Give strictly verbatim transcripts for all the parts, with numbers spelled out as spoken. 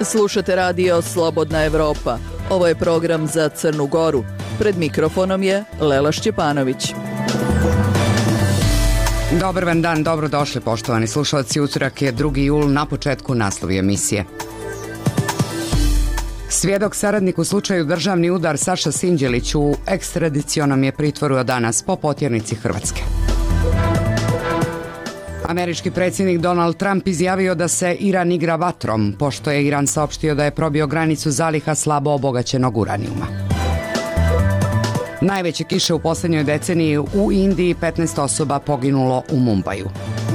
Slušate radio Slobodna Evropa. Ovo je program za Crnu Goru. Pred mikrofonom je Lela Šćepanović. Dobar vam dan, dobrodošli poštovani slušalci. Utorak je drugi jul, na početku naslovi emisije. Svjedok saradnik u slučaju državni udar Saša Sinđelić u ekstradicionom je pritvoru od danas po potjernici Hrvatske. Američki predsjednik Donald Trump izjavio da se Iran igra vatrom, pošto je Iran saopštio da je probio granicu zaliha slabo obogaćenog uranijuma. Najveće kiše u posljednjoj deceniji u Indiji, petnaest osoba poginulo u Mumbaju.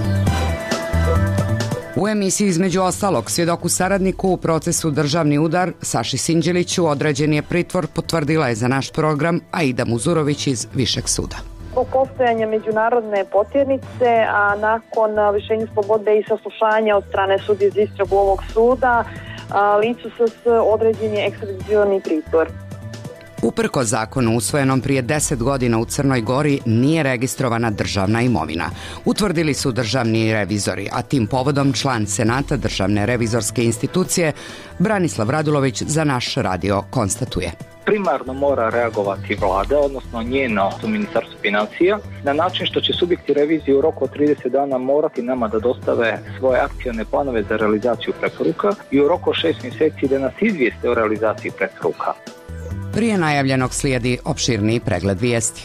U emisiji između ostalog svjedoku saradniku u procesu državni udar Saši Sinđeliću određen je pritvor, potvrdila je za naš program Aida Muzurović iz Višeg suda. Zbog postojanja međunarodne potjernice, a nakon lišenja slobode i saslušanja od strane sudije iz Istog ovog suda, licu S S određen je ekstradicioni pritvor. Uprkos zakonu usvojenom prije deset godina u Crnoj Gori nije registrovana državna imovina. Utvrdili su državni revizori, a tim povodom član Senata državne revizorske institucije Branislav Radulović za naš radio konstatuje. Primarno mora reagovati vlada, odnosno njeno ministarstvo financija, na način što će subjekti revizije u roku od trideset dana morati nama da dostave svoje akcione planove za realizaciju preporuka i u roku od šest mjeseci da nas izvijeste o realizaciji preporuka. Prije najavljenog slijedi opširniji pregled vijesti.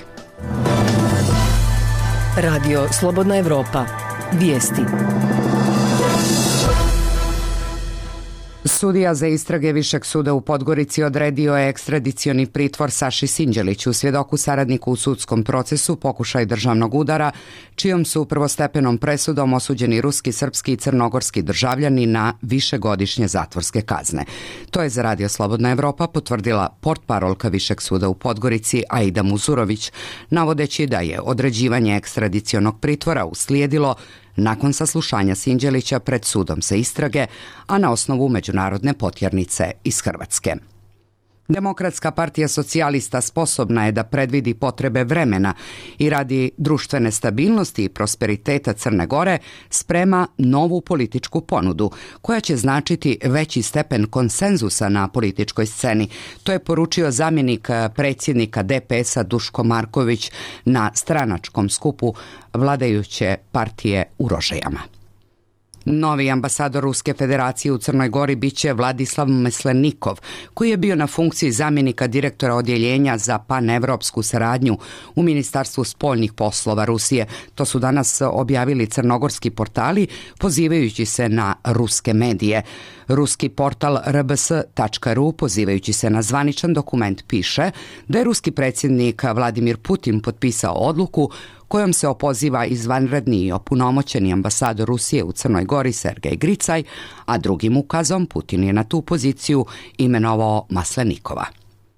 Radio Slobodna Evropa. Vijesti. Sudija za istrage Višeg suda u Podgorici odredio je ekstradicioni pritvor Saši Sinđeliću, svjedoku saradniku u sudskom procesu pokušaj državnog udara, čijom su prvostepenom presudom osuđeni ruski, srpski i crnogorski državljani na višegodišnje zatvorske kazne. To je za radio Slobodna Evropa potvrdila portparolka Višeg suda u Podgorici Aida Muzurović, navodeći da je određivanje ekstradicionog pritvora uslijedilo nakon saslušanja Sinđelića pred sudom za istrage, a na osnovu međunarodne potjernice iz Hrvatske. Demokratska partija socijalista sposobna je da predvidi potrebe vremena i radi društvene stabilnosti i prosperiteta Crne Gore sprema novu političku ponudu koja će značiti veći stepen konsenzusa na političkoj sceni. To je poručio zamjenik predsjednika D P S-a Duško Marković na stranačkom skupu vladajuće partije u Rožajama. Novi ambasador Ruske federacije u Crnoj Gori biće Vladislav Meslenikov, koji je bio na funkciji zamjenika direktora odjeljenja za panevropsku saradnju u Ministarstvu spoljnih poslova Rusije. To su danas objavili crnogorski portali, pozivajući se na ruske medije. Ruski portal r b s tačka r u, pozivajući se na zvaničan dokument, piše da je ruski predsjednik Vladimir Putin potpisao odluku kojom se opoziva izvanredni i opunomoćeni ambasador Rusije u Crnoj Gori Sergej Gricaj, a drugim ukazom Putin je na tu poziciju imenovao Maslenikova.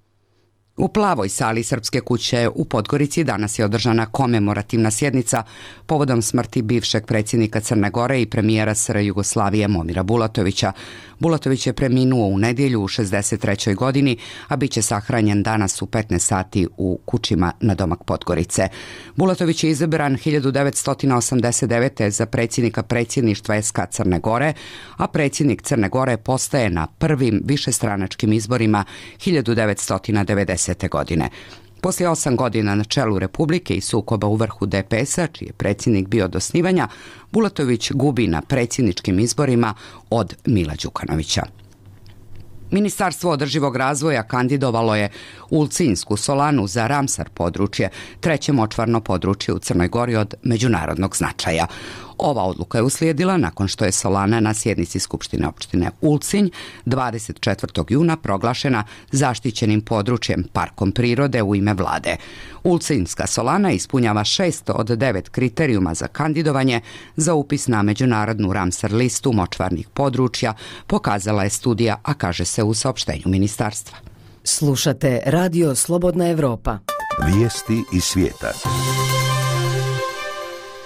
U Plavoj sali Srpske kuće u Podgorici danas je održana komemorativna sjednica povodom smrti bivšeg predsjednika Crne Gore i premijera S R Jugoslavije Momira Bulatovića. Bulatović je preminuo u nedjelju u šezdeset trećoj godini, a bit će sahranjen danas u petnaest sati u Kućima na domak Podgorice. Bulatović je izabran hiljadu devetsto osamdeset devete. za predsjednika predsjedništva S K Crne Gore, a predsjednik Crne Gore postaje na prvim višestranačkim izborima hiljadu devetsto devedesete. godine. Poslije osam godina na čelu Republike i sukoba u vrhu D P S-a, čiji je predsjednik bio do osnivanja, Bulatović gubi na predsjedničkim izborima od Mila Đukanovića. Ministarstvo održivog razvoja kandidovalo je Ulcinjsku solanu za Ramsar područje, treće močvarno područje u Crnoj Gori od međunarodnog značaja. Ova odluka je uslijedila nakon što je solana na sjednici Skupštine opštine Ulcinj dvadeset četvrtog juna proglašena zaštićenim područjem parkom prirode u ime vlade. Ulcinjska solana ispunjava šest od devet kriterijuma za kandidovanje za upis na međunarodnu Ramsar listu močvarnih područja, pokazala je studija, a kaže se u saopštenju ministarstva. Slušate Radio Slobodna Evropa. Vijesti iz svijeta.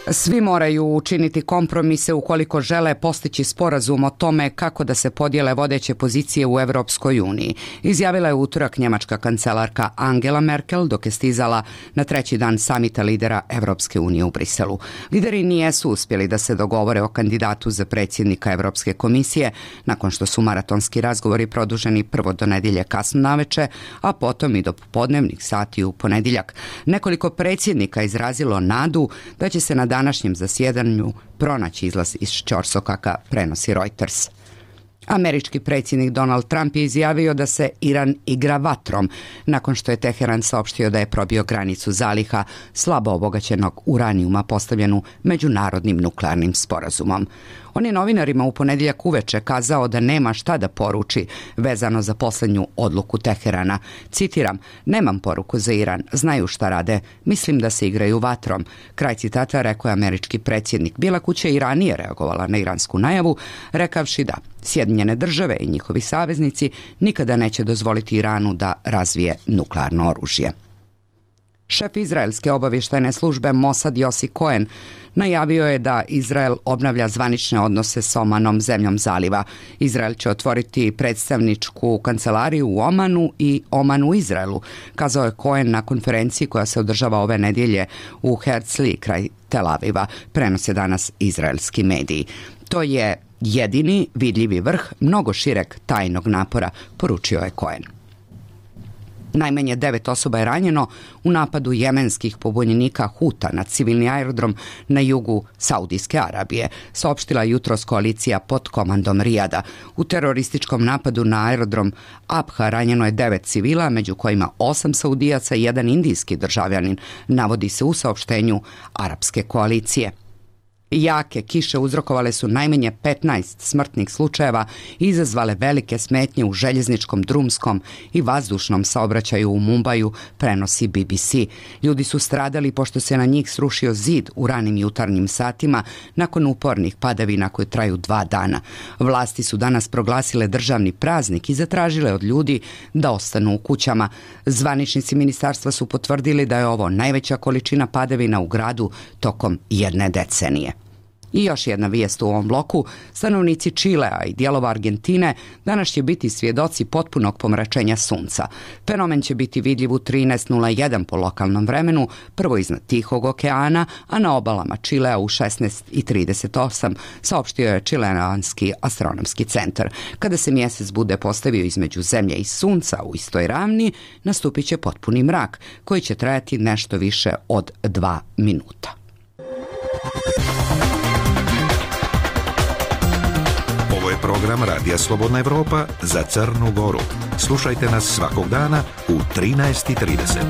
Svi moraju učiniti kompromise ukoliko žele postići sporazum o tome kako da se podijele vodeće pozicije u Evropskoj uniji, izjavila je u utorak njemačka kancelarka Angela Merkel dok je stizala na treći dan samita lidera Evropske unije u Briselu. Lideri nijesu uspjeli da se dogovore o kandidatu za predsjednika Evropske komisije nakon što su maratonski razgovori produženi prvo do nedjelje kasno naveče, a potom i do popodnevnih sati u ponedjeljak. Nekoliko predsjednika izrazilo nadu da će se na današnjem zasjedanju pronaći izlaz iz ćorsokaka, prenosi Reuters. Američki predsjednik Donald Trump je izjavio da se Iran igra vatrom nakon što je Teheran saopštio da je probio granicu zaliha slabo obogaćenog uranijuma postavljenu međunarodnim nuklearnim sporazumom. On je novinarima u ponedjeljak uveče kazao da nema šta da poruči vezano za posljednju odluku Teherana. Citiram, nemam poruku za Iran, znaju šta rade, mislim da se igraju vatrom. Kraj citata rekao je američki predsjednik. Bijela kuća i ranije reagovala na iransku najavu, rekavši da Sjedinjene države i njihovi saveznici nikada neće dozvoliti Iranu da razvije nuklearno oružje. Šef izraelske obavještajne službe Mossad Yossi Cohen najavio je da Izrael obnavlja zvanične odnose s Omanom, zemljom zaliva. Izrael će otvoriti predstavničku kancelariju u Omanu i Oman u Izraelu, kazao je Cohen na konferenciji koja se održava ove nedjelje u Herzliji kraj Tel Aviva, prenose danas izraelski mediji. To je jedini vidljivi vrh mnogo šireg tajnog napora, poručio je Cohen. Najmanje devet osoba je ranjeno u napadu jemenskih pobunjenika Huta na civilni aerodrom na jugu Saudijske Arabije, saopštila jutros koalicija pod komandom Rijada. U terorističkom napadu na aerodrom Abha ranjeno je devet civila, među kojima osam Saudijaca i jedan indijski državljanin, navodi se u saopštenju arapske koalicije. Jake kiše uzrokovale su najmanje petnaest smrtnih slučajeva i izazvale velike smetnje u željezničkom, drumskom i vazdušnom saobraćaju u Mumbaju, prenosi B B C. Ljudi su stradali pošto se na njih srušio zid u ranim jutarnjim satima nakon upornih padavina koje traju dva dana. Vlasti su danas proglasile državni praznik i zatražile od ljudi da ostanu u kućama. Zvaničnici ministarstva su potvrdili da je ovo najveća količina padavina u gradu tokom jedne decenije. I još jedna vijest u ovom bloku, stanovnici Čilea i dijelova Argentine danas će biti svjedoci potpunog pomračenja sunca. Fenomen će biti vidljiv u trinaest nula jedan po lokalnom vremenu, prvo iznad Tihog okeana, a na obalama Čilea u šesnaest i trideset osam, saopštio je Čileanski astronomski centar. Kada se mjesec bude postavio između zemlje i sunca u istoj ravni, nastupit će potpuni mrak, koji će trajati nešto više od dva minuta. Ovo je program Radija Slobodna Evropa za Crnu Goru. Slušajte nas svakog dana u trinaest i trideset.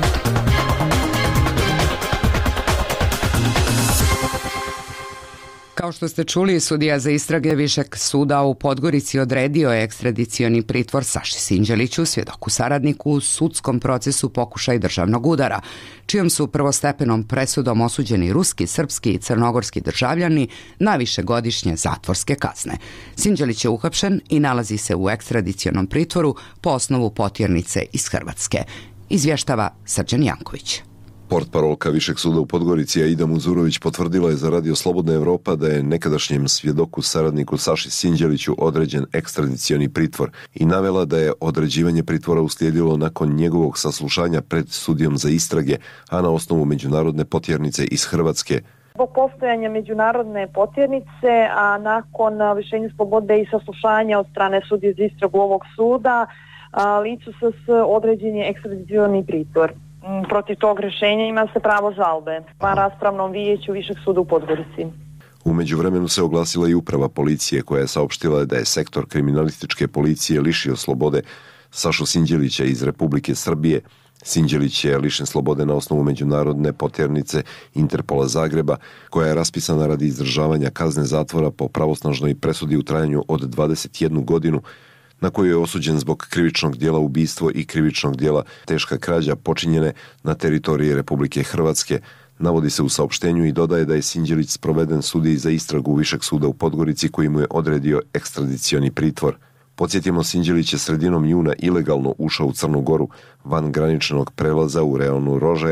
Kao što ste čuli, sudija za istrage Višeg suda u Podgorici odredio je ekstradicioni pritvor Saši Sinđeliću, svjedoku saradniku u sudskom procesu pokušaj državnog udara, čijom su prvostepenom presudom osuđeni ruski, srpski i crnogorski državljani na višegodišnje zatvorske kazne. Sinđelić je uhapšen i nalazi se u ekstradicionom pritvoru po osnovu potjernice iz Hrvatske. Izvještava Srđan Janković. Portparolka Višeg suda u Podgorici Aida Muzurović potvrdila je za Radio Slobodna Evropa da je nekadašnjem svjedoku saradniku Saši Sinđeliću određen ekstradicioni pritvor i navela da je određivanje pritvora uslijedilo nakon njegovog saslušanja pred sudijom za istrage, a na osnovu međunarodne potjernice iz Hrvatske. Zbog postojanja međunarodne potjernice, a nakon lišenja slobode i saslušanja od strane sudije za istragu ovog suda, licu S određen je ekstradicioni pritvor. Protiv tog rješenja ima se pravo žalbe na raspravnom vijeću Višeg suda u Podgorici. U međuvremenu se oglasila i uprava policije koja je saopštila da je sektor kriminalističke policije lišio slobode Sašu Sinđelića iz Republike Srbije. Sinđelić je lišen slobode na osnovu međunarodne potjernice Interpola Zagreba, koja je raspisana radi izdržavanja kazne zatvora po pravosnažnoj presudi u trajanju od dvadeset jednu godinu, na koju je osuđen zbog krivičnog djela ubistvo i krivičnog djela teška krađa počinjene na teritoriji Republike Hrvatske, navodi se u saopštenju i dodaje da je Sinđelić sproveden sudiji za istragu Višeg suda u Podgorici koji mu je odredio ekstradicioni pritvor. Podsjetimo, Sinđelić je sredinom juna ilegalno ušao u Crnu Goru van graničnog prelaza u reonu Rožaja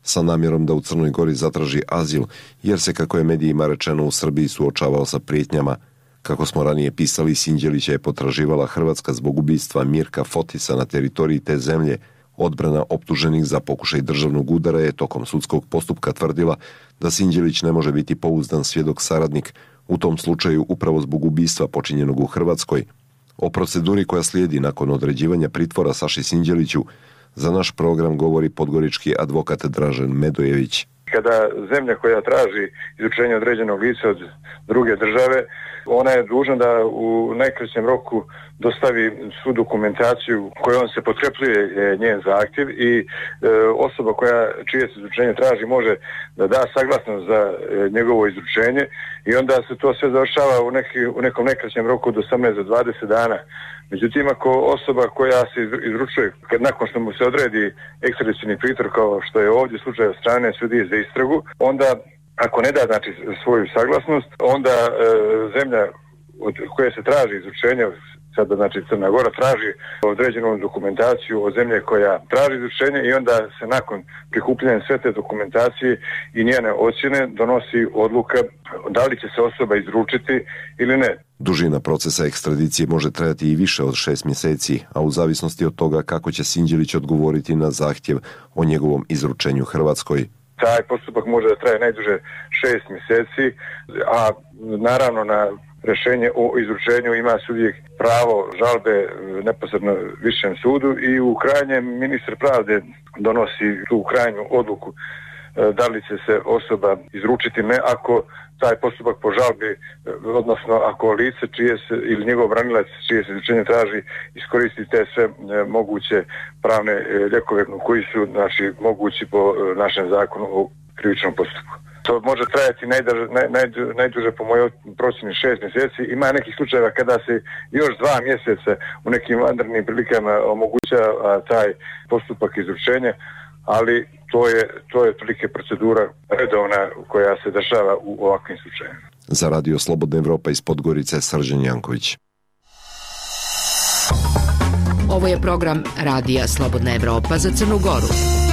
sa namjerom da u Crnoj Gori zatraži azil, jer se, kako je medijima rečeno, u Srbiji suočavao sa prijetnjama. Kako smo ranije pisali, Sinđelića je potraživala Hrvatska zbog ubistva Mirka Fotisa na teritoriji te zemlje. Odbrana optuženih za pokušaj državnog udara je tokom sudskog postupka tvrdila da Sinđelić ne može biti pouzdan svjedok saradnik, u tom slučaju upravo zbog ubistva počinjenog u Hrvatskoj. O proceduri koja slijedi nakon određivanja pritvora Saši Sinđeliću za naš program govori podgorički advokat Dražen Medojević. Kada zemlja koja traži izručenje određenog lica od druge države, ona je dužna da u najkraćem roku dostavi svu dokumentaciju kojom se potkrepljuje njen zahtjev i e, osoba koja čije se izručenje traži može da da saglasnost za e, njegovo izručenje i onda se to sve završava u, neki, u nekom najkraćem roku od osamnaest do dvadeset dana. Međutim, ako osoba koja se izručuje, kad nakon što mu se odredi ekstradicijni pritvor, kao što je ovdje slučaj od strane sudije za istragu, onda ako ne da znači svoju saglasnost, onda e, zemlja od koje se traži izručenje, sada znači Crna Gora traži određenu dokumentaciju od zemlje koja traži izručenje i onda se nakon prikupljanja sve te dokumentacije i njene ocjene donosi odluka da li će se osoba izručiti ili ne. Dužina procesa ekstradicije može trajati i više od šest mjeseci, a u zavisnosti od toga kako će Sinđelić odgovoriti na zahtjev o njegovom izručenju Hrvatskoj. Taj postupak može da traje najduže šest mjeseci, a naravno na rješenje o izručenju ima uvijek pravo žalbe neposredno višem sudu i u krajnjem ministar pravde donosi tu krajnju odluku da li će se osoba izručiti ne ako taj postupak po žalbi, odnosno ako lice čije se ili njegov branilac čije se izručenje traži iskoristi te sve moguće pravne lijekove koji su znači mogući po našem zakonu o krivičnom postupku. To može trajati najduže, naj, najduže, najduže po mojoj procjeni šest mjeseci. Ima nekih slučajeva kada se još dva mjeseca u nekim vanrednim prilikama omogućava taj postupak izručenja, ali to je, to je otprilike procedura redovna koja se dešava u ovakvim slučajevima. Za Radio Slobodna Evropa iz Podgorice, Srđan Janković. Ovo je program Radija Slobodna Evropa za Crnu Goru.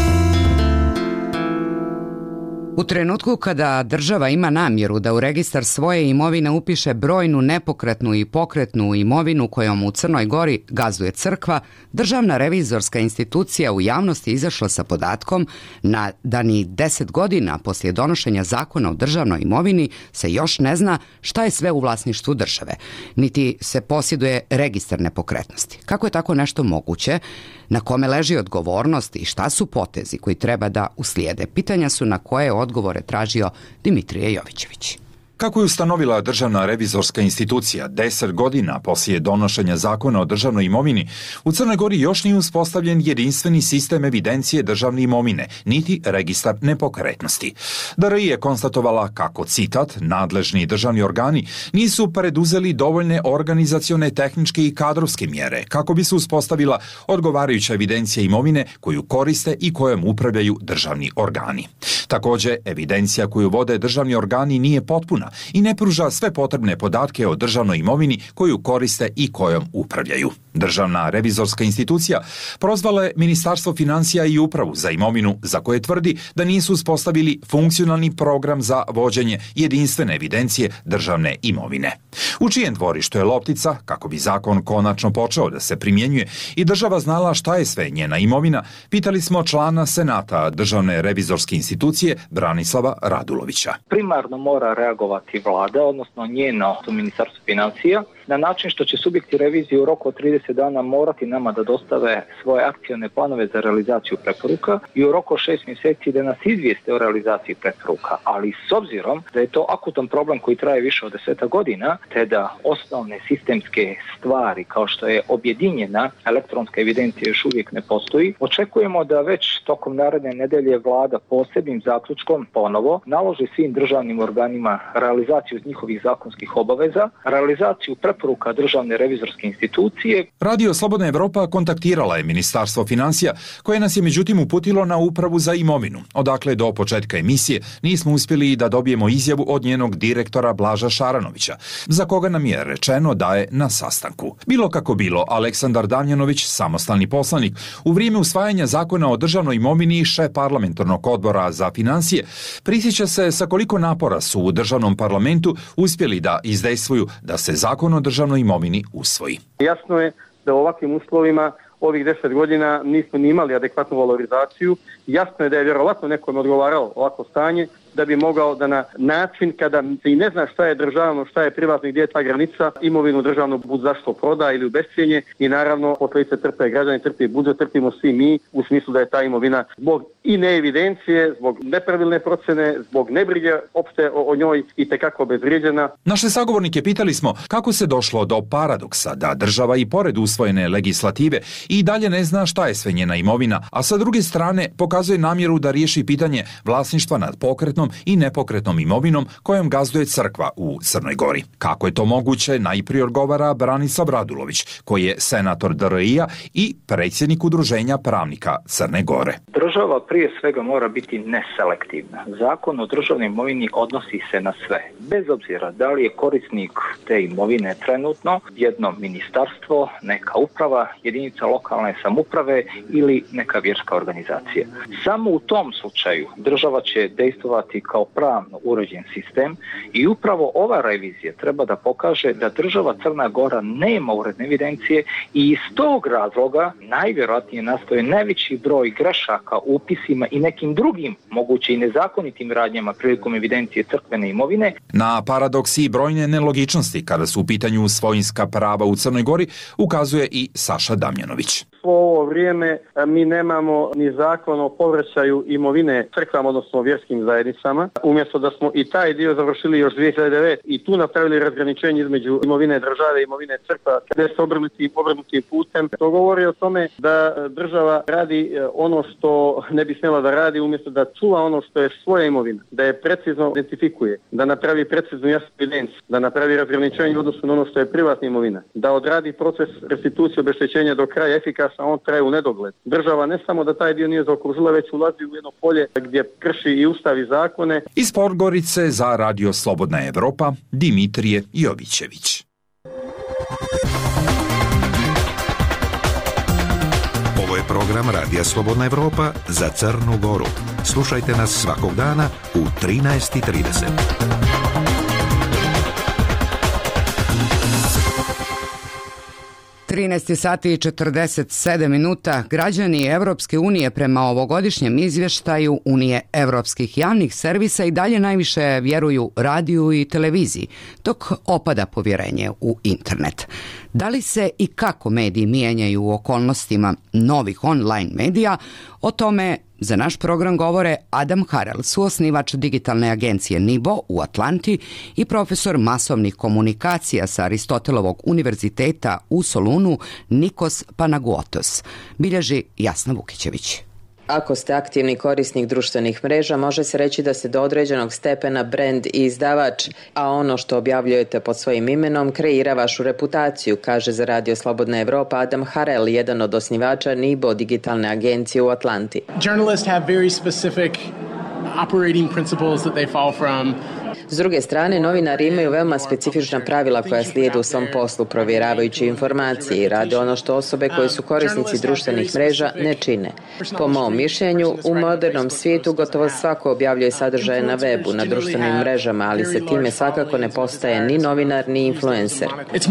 U trenutku kada država ima namjeru da u registar svoje imovine upiše brojnu nepokretnu i pokretnu imovinu kojom u Crnoj Gori gazduje crkva, Državna revizorska institucija u javnosti izašla sa podatkom na da ni deset godina poslije donošenja zakona o državnoj imovini se još ne zna šta je sve u vlasništvu države, niti se posjeduje registar nepokretnosti. Kako je tako nešto moguće? Na kome leži odgovornost i šta su potezi koji treba da uslijede? Pitanja su na koje odgovore tražio Dimitrije Jovićević. Kako je ustanovila Državna revizorska institucija, deset godina poslije donošenja zakona o državnoj imovini, u Crnoj Gori još nije uspostavljen jedinstveni sistem evidencije državne imovine, niti registar nepokretnosti. D R I je konstatovala kako, citat, nadležni državni organi nisu preduzeli dovoljne organizacione, tehničke i kadrovske mjere kako bi se uspostavila odgovarajuća evidencija imovine koju koriste i kojom upravljaju državni organi. Također, evidencija koju vode državni organi nije potpuna i ne pruža sve potrebne podatke o državnoj imovini koju koriste i kojom upravljaju. Državna revizorska institucija prozvala je Ministarstvo financija i upravu za imovinu za koje tvrdi da nisu uspostavili funkcionalni program za vođenje jedinstvene evidencije državne imovine. U čijem dvorištu je loptica, kako bi zakon konačno počeo da se primjenjuje i država znala šta je sve njena imovina, pitali smo člana Senata Državne revizorske institucije Branislava Radulovića. Primarno mora reagovati vlada, odnosno njeno Ministarstvo financija, na način što će subjekti revizije u roku od trideset dana morati nama da dostave svoje akcione planove za realizaciju preporuka i u roku od šest mjeseci da nas izvijeste o realizaciji preporuka. Ali s obzirom da je to akutan problem koji traje više od deseta godina, te da osnovne sistemske stvari kao što je objedinjena elektronska evidencija još uvijek ne postoji, očekujemo da već tokom naredne nedelje vlada posebnim zaključkom ponovo naloži svim državnim organima realizaciju njihovih zakonskih obaveza, realizaciju preporuka preporuka Državne revizorske institucije. Radio Slobodna Evropa kontaktirala je Ministarstvo financija, koje nas je međutim uputilo na Upravu za imovinu. Odakle do početka emisije nismo uspjeli da dobijemo izjavu od njenog direktora Blaža Šaranovića, za koga nam je rečeno da je na sastanku. Bilo kako bilo, Aleksandar Damjanović, samostalni poslanik, u vrijeme usvajanja zakona o državnoj imovini i šef parlamentarnog odbora za financije, prisjeća se sa koliko napora su u državnom parlamentu uspjeli da izdejstvuju da se zakon o državnoj imovini usvoji. Jasno je da u ovakvim uslovima ovih deset godina nismo ni imali adekvatnu valorizaciju. Jasno je da je vjerovatno nekome odgovaralo ovako stanje, da bi mogao da na način kada se i ne zna šta je državno, šta je privatno i gdje je ta granica, imovinu državnu bud zašto proda ili u bescijenje i naravno posljedice trpe građani, trpi budžet, trpimo svi mi u smislu da je ta imovina zbog i neevidencije, zbog nepravilne procjene, zbog nebrige opšte o, o njoj i tekako bezvrijeđena. Naše sagovornike pitali smo kako se došlo do paradoksa da država i pored usvojene legislative i dalje ne zna šta je sve njena imovina, a sa druge strane pokazuje namjeru da riješi pitanje vlasništva nad pokretnom i nepokretnom imovinom kojom gazduje crkva u Crnoj Gori. Kako je to moguće, najprije odgovara Branislav Radulović, koji je senator D R I-a i predsjednik Udruženja pravnika Crne Gore. Država prije svega mora biti neselektivna. Zakon o državnoj imovini odnosi se na sve. Bez obzira da li je korisnik te imovine trenutno jedno ministarstvo, neka uprava, jedinica lokalne samouprave ili neka vjerska organizacija. Samo u tom slučaju država će dejstvovati kao pravno uređen sistem i upravo ova revizija treba da pokaže da država Crna Gora nema uredne evidencije i iz tog razloga najvjerojatnije nastoje najveći broj grešaka u upisima i nekim drugim moguće i nezakonitim radnjama prilikom evidencije crkvene imovine. Na paradoks i brojne nelogičnosti kada su u pitanju svojinska prava u Crnoj Gori ukazuje i Saša Damjanović. Svo ovo vrijeme mi nemamo ni zakon o povraćaju imovine crkvama, odnosno vjerskim zajednicama. Umjesto da smo i taj dio završili još dvije hiljade devete. i tu napravili razgraničenje između imovine države i imovine crkva, gdje se obrnuti, obrnuti putem. To govori o tome da država radi ono što ne bi smjela da radi, umjesto da čuva ono što je svoja imovina, da je precizno identifikuje, da napravi preciznu jasnu evidenciju, da napravi razgraničenje u odnosu na ono što je privatna imovina, da odradi proces restitucije obeštećenja do kraja efikasno, a on traje u nedogled. Država ne samo da taj dio nije zaokružila, već ulazi u jedno polje gdje krši i ustav i zakone. Iz Podgorice za Radio Slobodna Evropa, Dimitrije Jovićević. Ovo je program Radija Slobodna Evropa za Crnu Goru. Slušajte nas svakog dana u trinaest i trideset. trinaest sati i četrdeset sedam minuta. Građani Evropske unije prema ovogodišnjem izvještaju Unije evropskih javnih servisa i dalje najviše vjeruju radiju i televiziji, dok opada povjerenje u internet. Da li se i kako mediji mijenjaju u okolnostima novih online medija, o tome za naš program govore Adam Harel, suosnivač digitalne agencije Nibo u Atlanti i profesor masovnih komunikacija sa Aristotelovog univerziteta u Solunu Nikos Panaguotos, bilježi Jasna Vukićević. Ako ste aktivni korisnik društvenih mreža, može se reći da ste do određenog stepena brand i izdavač, a ono što objavljujete pod svojim imenom kreira vašu reputaciju, kaže za Radio Slobodna Evropa Adam Harel, jedan od osnivača Nibo digitalne agencije u Atlanti. Journalists have very specific operating principles that they fall from. S druge strane, novinari imaju veoma specifična pravila koja slijede u svom poslu, provjeravajući informacije i rade ono što osobe koje su korisnici društvenih mreža ne čine. Po mom mišljenju, u modernom svijetu gotovo svako objavljuje sadržaje na webu, na društvenim mrežama, ali se time svakako ne postaje ni novinar ni influencer.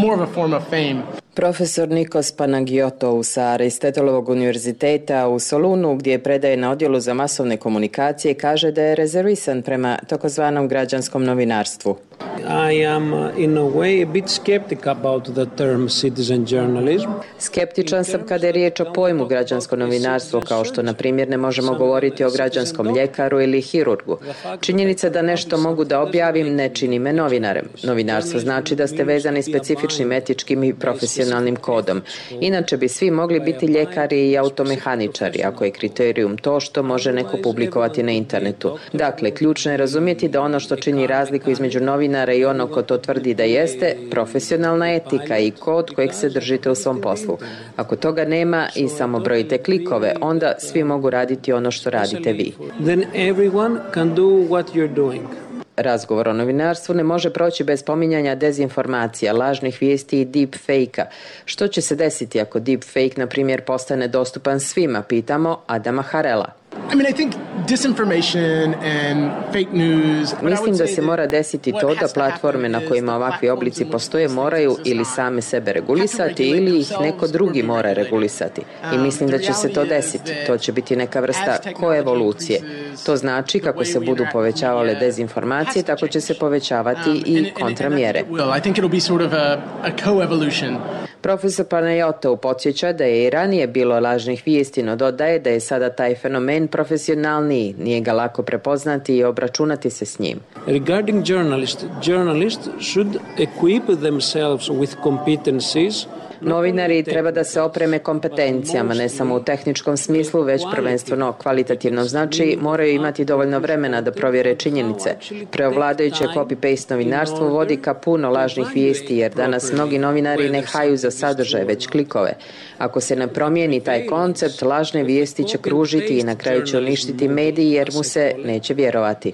Profesor Nikos Panagiotou sa Aristotelovog univerziteta u Solunu, gdje predaje na odjelu za masovne komunikacije, kaže da je rezervisan prema takozvanom građanskom novinarstvu. I am in a way a bit skeptic about the term citizen journalism. Skeptičan sam kada je riječ o pojmu građansko novinarstvo, kao što na primjer ne možemo govoriti o građanskom ljekaru ili hirurgu. Činjenica da nešto mogu da objavim ne čini me novinarem. Novinarstvo znači da ste vezani specifičnim etičkim i profesionalnim kodom. Inače bi svi mogli biti ljekari i automehaničari, ako je kriterijum to što može neko publikovati na internetu. Dakle, ključno je razumjeti da ono što čini razliku između novinara novinara i ono ko to tvrdi da jeste, profesionalna etika i kod kojeg se držite u svom poslu. Ako toga nema i samo brojite klikove, onda svi mogu raditi ono što radite vi. Then everyone can do what you're doing. Razgovor o novinarstvu ne može proći bez pominjanja dezinformacija, lažnih vijesti i deepfake-a. Što će se desiti ako deepfake, na primjer, postane dostupan svima, pitamo Adama Harela. I mean, I think disinformation and fake news. Mislim da se mora desiti to da platforme na kojima ovakvi oblici postoje moraju ili same sebe regulisati ili ih neko drugi mora regulisati. I mislim da će se to desiti. To će biti neka vrsta koevolucije. To znači kako se budu povećavale dezinformacije, tako će se povećavati i kontramjere. I think it'll be sort of a, a coevolution. Profesor Panayotov podsjeća da je i ranije bilo lažnih vijesti, no dodaje da je sada taj fenomen profesionalniji, nije ga lako prepoznati i obračunati se s njim. Regarding journalists, journalists should equip themselves with competencies. Novinari treba da se opreme kompetencijama, ne samo u tehničkom smislu, već prvenstveno kvalitativno. Znači, moraju imati dovoljno vremena da provjere činjenice. Preovladajuće copy-paste novinarstvo vodi ka puno lažnih vijesti, jer danas mnogi novinari ne haju za sadržaj, već klikove. Ako se ne promijeni taj koncept, lažne vijesti će kružiti i na kraju će uništiti mediji, jer mu se neće vjerovati.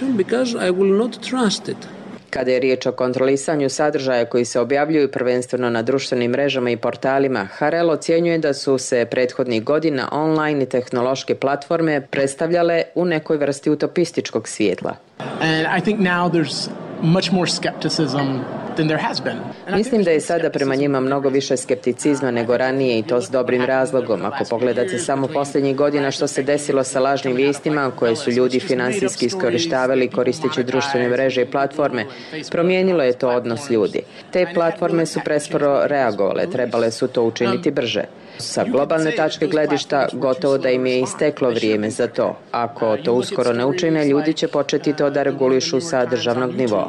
Kada je riječ o kontrolisanju sadržaja koji se objavljuju prvenstveno na društvenim mrežama i portalima, Harel ocjenjuje da su se prethodnih godina online i tehnološke platforme predstavljale u nekoj vrsti utopističkog svjetla. And I think now there's much more skepticism than there has been. Mislim da je sada prema njima mnogo više skepticizma nego ranije i to s dobrim razlogom. Ako pogledate samo posljednjih godina što se desilo sa lažnim vijestima koje su ljudi finansijski iskorištavali koristeći društvene mreže i platforme, promijenilo je to odnos ljudi. Te platforme su presporo reagovale, trebale su to učiniti brže. Sa globalne tačke gledišta gotovo da im je isteklo vrijeme za to. Ako to uskoro ne učine, ljudi će početi to da regulišu sa državnog nivoa.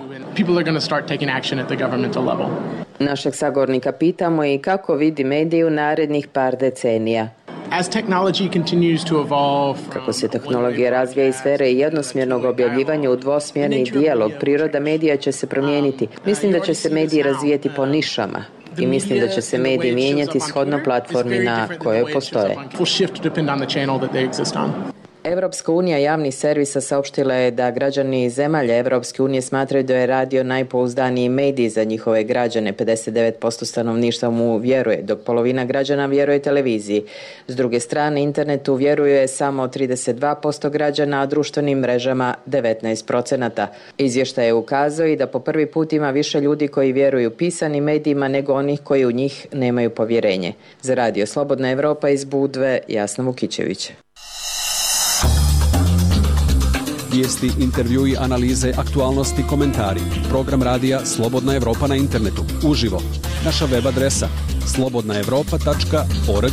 Našeg sagovornika pitamo i kako vidi mediji u narednih par decenija. As technology continues to evolve, kako se tehnologija razvija iz sfere jednosmjernog objavljivanja u dvosmjerni dijalog, priroda medija će se promijeniti. Mislim da će se mediji razvijeti po nišama. I mislim da će se mediji mijenjati shodno platformi na kojoj postoje. Evropska unija javnih servisa saopštila je da građani zemalja Evropske unije smatraju da je radio najpouzdaniji medij za njihove građane. pedeset devet posto stanovništva mu vjeruje, dok polovina građana vjeruje televiziji. S druge strane, internetu vjeruje samo trideset dva posto građana, a društvenim mrežama devetnaest posto. Izvještaj je ukazao i da po prvi put ima više ljudi koji vjeruju pisanim medijima nego onih koji u njih nemaju povjerenje. Za Radio Slobodna Evropa iz Budve, Jasna Vukićević. Vijesti, intervjui, analize, aktualnosti, komentari. Program radija Slobodna Evropa na internetu. Uživo. Naša web adresa slobodna evropa tačka org.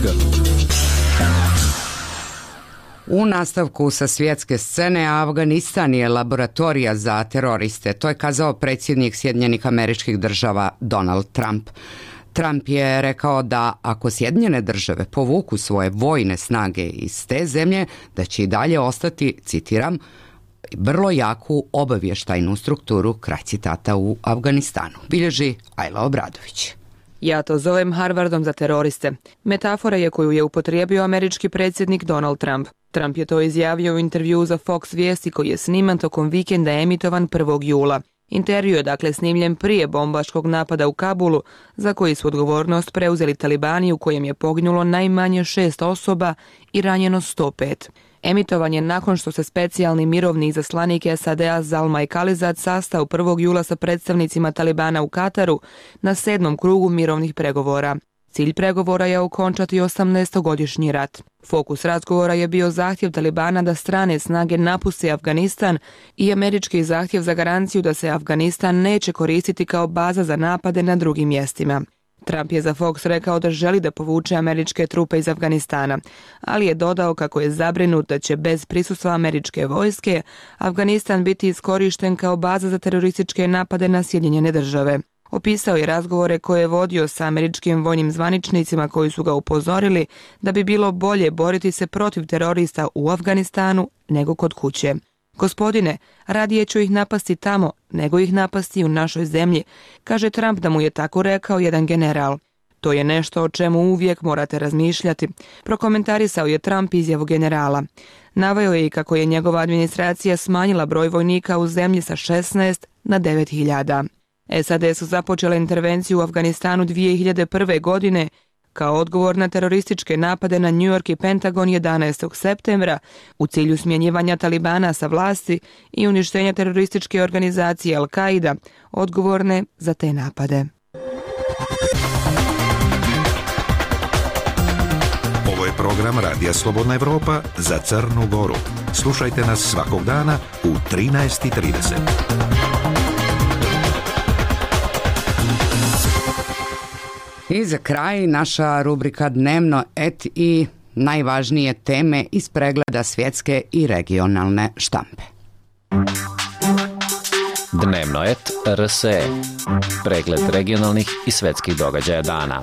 U nastavku sa svjetske scene, Afganistan je laboratorija za teroriste. To je kazao predsjednik Sjedinjenih Američkih Država Donald Trump. Trump je rekao da ako Sjedinjene Države povuku svoje vojne snage iz te zemlje, da će i dalje ostati, citiram, vrlo jaku obavještajnu strukturu, kraj citata, u Afganistanu. Bilježi Ajla Obradović. Ja to zovem Harvardom za teroriste. Metafora je koju je upotrijebio američki predsjednik Donald Trump. Trump je to izjavio u intervjuu za Fox vijesti koji je sniman tokom vikenda emitovan prvog jula. Intervju je dakle snimljen prije bombaškog napada u Kabulu, za koji su odgovornost preuzeli talibani, u kojem je poginulo najmanje šest osoba i ranjeno sto pet. Emitovan je nakon što se specijalni mirovni izaslanik S A D-a Zalmay Khalilzad sastao prvog jula sa predstavnicima talibana u Kataru na sedmom krugu mirovnih pregovora. Cilj pregovora je okončati osamnaestogodišnji rat. Fokus razgovora je bio zahtjev talibana da strane snage napuste Afganistan i američki zahtjev za garanciju da se Afganistan neće koristiti kao baza za napade na drugim mjestima. Trump je za Fox rekao da želi da povuče američke trupe iz Afganistana, ali je dodao kako je zabrinut da će bez prisustva američke vojske Afganistan biti iskorišten kao baza za terorističke napade na Sjedinjene Države. Opisao je razgovore koje je vodio sa američkim vojnim zvaničnicima koji su ga upozorili da bi bilo bolje boriti se protiv terorista u Afganistanu nego kod kuće. Gospodine, radije ću ih napasti tamo, nego ih napasti u našoj zemlji, kaže Trump da mu je tako rekao jedan general. To je nešto o čemu uvijek morate razmišljati, prokomentarisao je Trump izjavu generala. Naveo je i kako je njegova administracija smanjila broj vojnika u zemlji sa šesnaest na devet hiljada. S A D su započele intervenciju u Afganistanu dvije hiljade prve. godine kao odgovor na terorističke napade na New York i Pentagon jedanaestog septembra u cilju smjenjivanja Talibana sa vlasti i uništenja terorističke organizacije Al-Qaida, odgovorne za te napade. Ovo je program Radija Slobodna Evropa za Crnu Goru. Slušajte nas svakog dana u trinaest i trideset. I za kraj naša rubrika Dnevno et i najvažnije teme iz pregleda svjetske i regionalne štampe. Dnevno et R S E. Pregled regionalnih i svetskih događaja dana.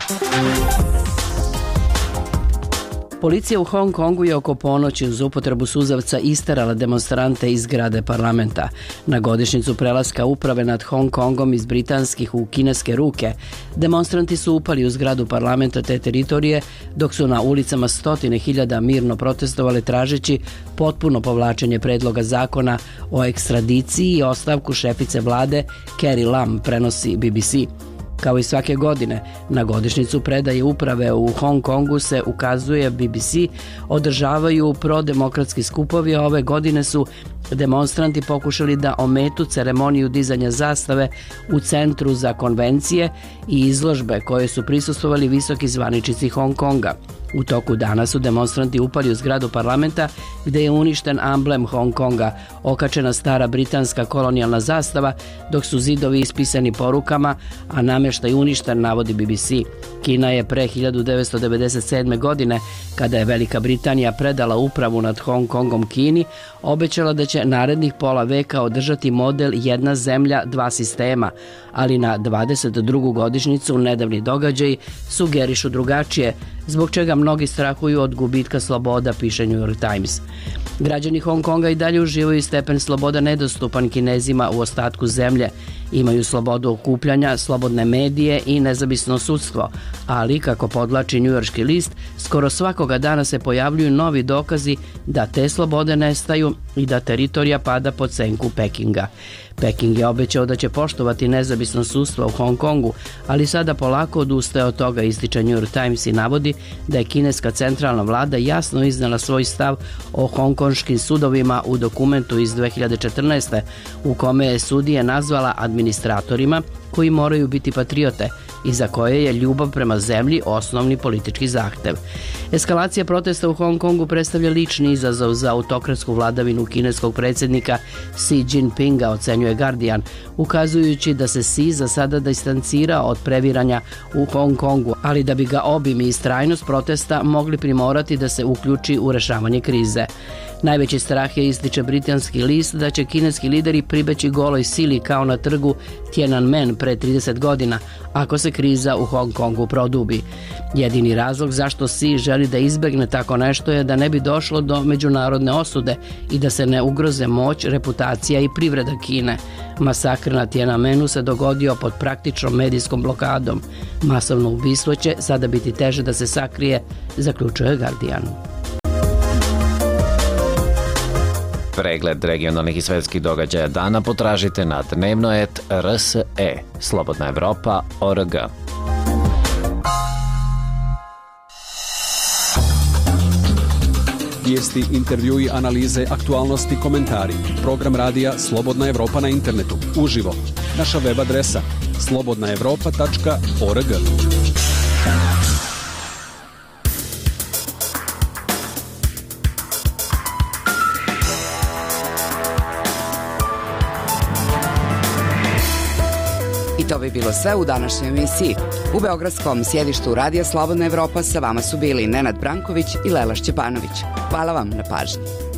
Policija u Hong Kongu je oko ponoći uz upotrebu suzavca isterala demonstrante iz zgrade parlamenta. Na godišnjicu prelaska uprave nad Hong Kongom iz britanskih u kineske ruke, demonstranti su upali u zgradu parlamenta te teritorije, dok su na ulicama stotine hiljada mirno protestovali tražeći potpuno povlačenje predloga zakona o ekstradiciji i ostavku šefice vlade Carrie Lam, prenosi B B C. Kao i svake godine, na godišnjicu predaje uprave u Hong Kongu se ukazuje B B C, održavaju prodemokratski skupovi, a ove godine su demonstranti pokušali da ometu ceremoniju dizanja zastave u centru za konvencije i izložbe koje su prisustvovali visoki zvaničnici Hong Konga. U toku dana su demonstranti upali u zgradu parlamenta gde je uništen amblem Hong Konga, okačena stara britanska kolonijalna zastava, dok su zidovi ispisani porukama, a namještaj uništen, navodi B B C. Kina je pre hiljadu devetsto devedeset sedme. godine, kada je Velika Britanija predala upravu nad Hong Kongom Kini, obećala da će narednih pola veka održati model jedna zemlja, dva sistema, ali na dvadeset drugu godišnjicu nedavni događaji sugerišu drugačije, zbog čega mnogi strahuju od gubitka sloboda, piše New York Times. Građani Hong Konga i dalje uživaju stepen sloboda nedostupan Kinezima u ostatku zemlje. Imaju slobodu okupljanja, slobodne medije i nezavisno sudstvo, ali, kako podlači njujorški list, skoro svakoga dana se pojavljuju novi dokazi da te slobode nestaju i da teritorija pada pod senku Pekinga. Peking je obećao da će poštovati nezavisno sudstvo u Hong Kongu, ali sada polako odustaje od toga, ističe New York Times i navodi da je kineska centralna vlada jasno iznela svoj stav o hongkonškim sudovima u dokumentu iz dve hiljade četrnaeste. u kome je sudije nazvala administratorima koji moraju biti patriote i za koje je ljubav prema zemlji osnovni politički zahtev. Eskalacija protesta u Hong Kongu predstavlja lični izazov za autokratsku vladavinu kineskog predsjednika Xi Jinpinga, ocenjuje Guardian, ukazujući da se Xi za sada distancira od previranja u Hong Kongu, ali da bi ga obim i istrajnost protesta mogli primorati da se uključi u rešavanje krize. Najveći strah je, ističe britanski list, da će kineski lideri pribeći goloj sili kao na trgu Tiananmen pre trideset godina, ako se kriza u Hong Kongu produbi. Jedini razlog zašto Xi želi da izbegne tako nešto je da ne bi došlo do međunarodne osude i da se ne ugroze moć, reputacija i privreda Kine. Masakr na Tiananmenu se dogodio pod praktičnom medijskom blokadom. Masovno ubistvo će sada biti teže da se sakrije, zaključuje Guardian. Pregled regionalnih i svetskih događaja dana potražite na dnevno et R S E, Slobodna Evropa, O R G. Vijesti, intervjui, analize, aktualnosti, komentari. Program radija Slobodna Evropa na internetu, uživo. Naša web adresa slobodna evropa tačka org. To bi bilo sve u današnjoj emisiji. U beogradskom sjedištu Radija Slobodna Evropa sa vama su bili Nenad Branković i Lela Šćepanović. Hvala vam na pažnji.